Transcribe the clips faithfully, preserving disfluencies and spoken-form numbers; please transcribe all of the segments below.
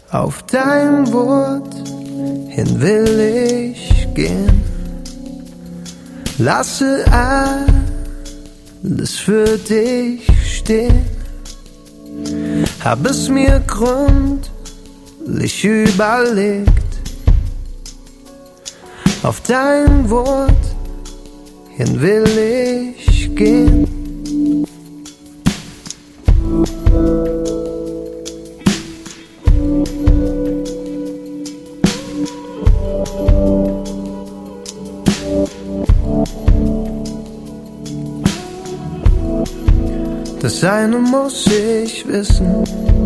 Auf dein Wort hin will ich gehen. Lasse alles für dich stehen. Hab es mir gründlich überlegt. Auf dein Wort hin will ich gehen. Das eine muss ich wissen,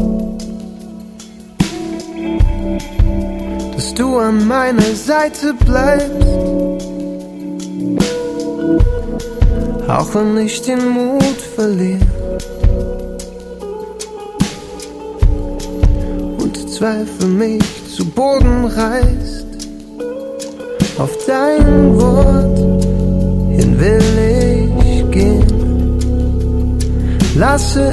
dass du an meiner Seite bleibst, auch wenn ich den Mut verliere und die Zweifel mich zu Boden reißt. Auf dein Wort hin will ich gehen. Lasse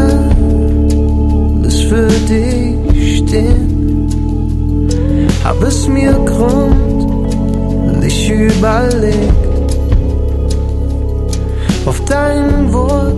alles für dich stehen. Hab es mir gründlich überlegt. Auf dein Wort